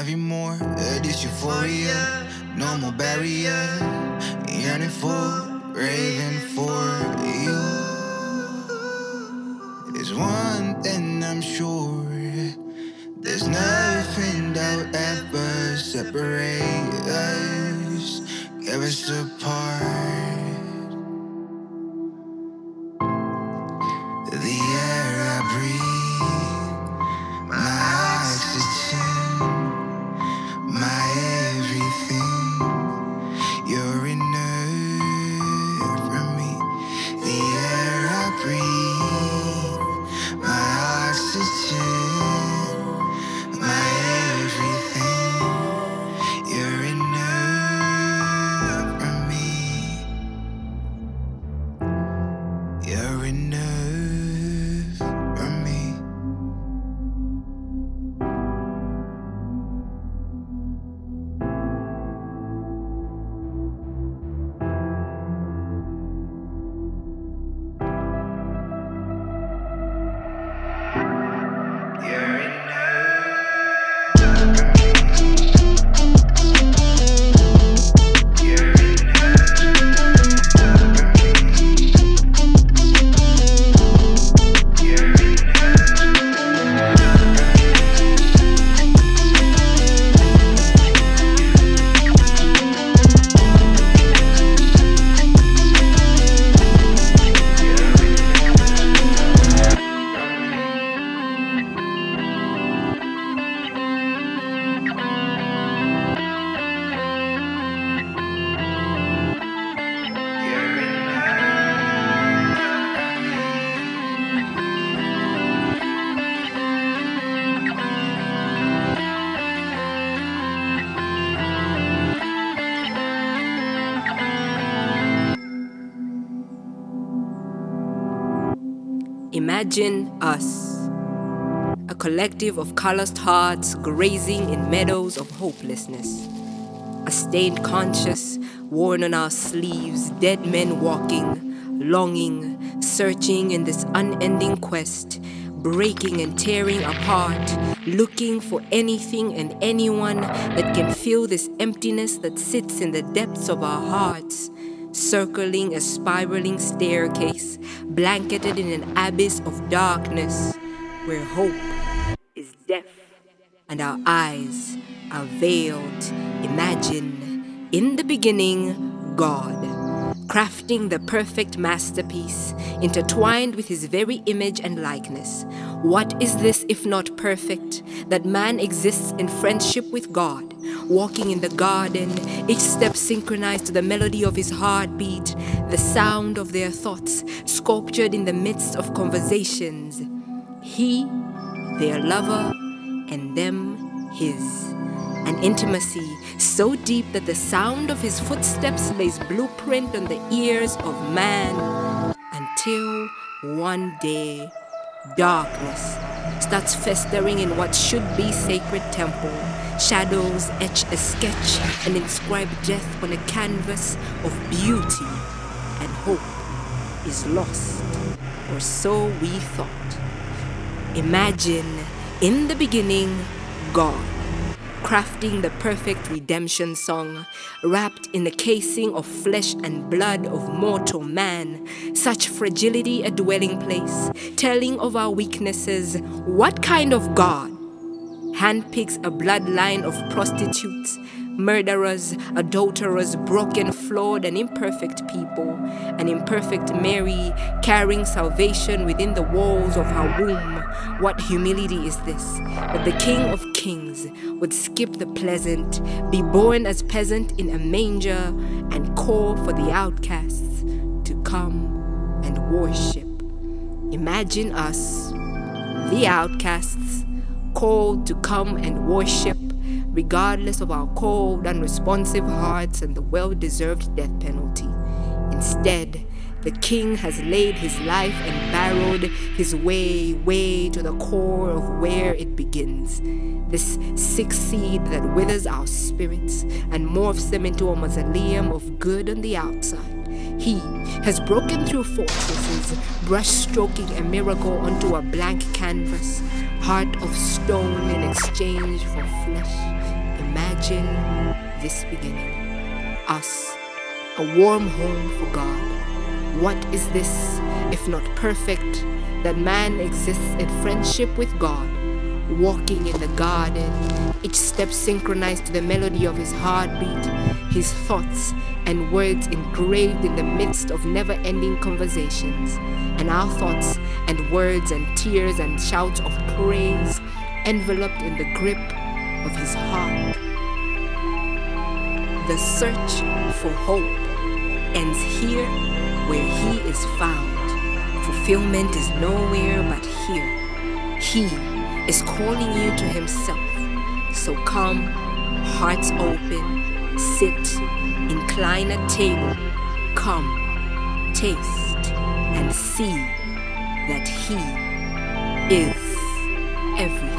have you more of this euphoria. No more barrier, yearning for, raving for you. There's one thing I'm sure, there's nothing that will ever separate us, keep us apart. The air I breathe, my oxygen, my everything. You're enough for me. The air I breathe, my oxygen, my everything. You're enough for me. You're enough for me. You're Imagine us, a collective of calloused hearts grazing in meadows of hopelessness. A stained conscience worn on our sleeves, dead men walking, longing, searching in this unending quest, breaking and tearing apart, looking for anything and anyone that can fill this emptiness that sits in the depths of our hearts, circling a spiraling staircase, blanketed in an abyss of darkness, where hope is deaf and our eyes are veiled. Imagine, in the beginning, God, crafting the perfect masterpiece, intertwined with his very image and likeness. What is this if not perfect? That man exists in friendship with God, walking in the garden, each step synchronized to the melody of his heartbeat, the sound of their thoughts, sculptured in the midst of conversations. He, their lover, and them, his. An intimacy so deep that the sound of his footsteps lays blueprint on the ears of man, until one day, darkness starts festering in what should be sacred temple. Shadows etch a sketch and inscribe death on a canvas of beauty, and hope is lost, or so we thought. Imagine, in the beginning, God, crafting the perfect redemption song, wrapped in the casing of flesh and blood of mortal man, such fragility a dwelling place, telling of our weaknesses. What kind of God handpicks a bloodline of prostitutes, murderers, adulterers, broken, flawed, and imperfect people, an imperfect Mary carrying salvation within the walls of her womb? What humility is this, that the King of Kings would skip the pleasant, be born as peasant in a manger, and call for the outcasts to come and worship. Imagine us, the outcasts, called to come and worship, regardless of our cold, unresponsive hearts and the well-deserved death penalty. Instead, the King has laid his life and barrowed his way to the core of where it begins. This sick seed that withers our spirits and morphs them into a mausoleum of good on the outside. He has broken through fortresses, brush-stroking a miracle onto a blank canvas, heart of stone in exchange for flesh. imagine this beginning. Us, a warm home for God. What is this, if not perfect, that man exists in friendship with God, walking in the garden, each step synchronized to the melody of his heartbeat, his thoughts and words engraved in the midst of never-ending conversations, and our thoughts and words and tears and shouts of praise enveloped in the grip of his heart. The search for hope ends here where he is found. Fulfillment is nowhere but here. He is calling you to himself. So come, hearts open, sit, incline at table. Come, taste, and see that he is everything.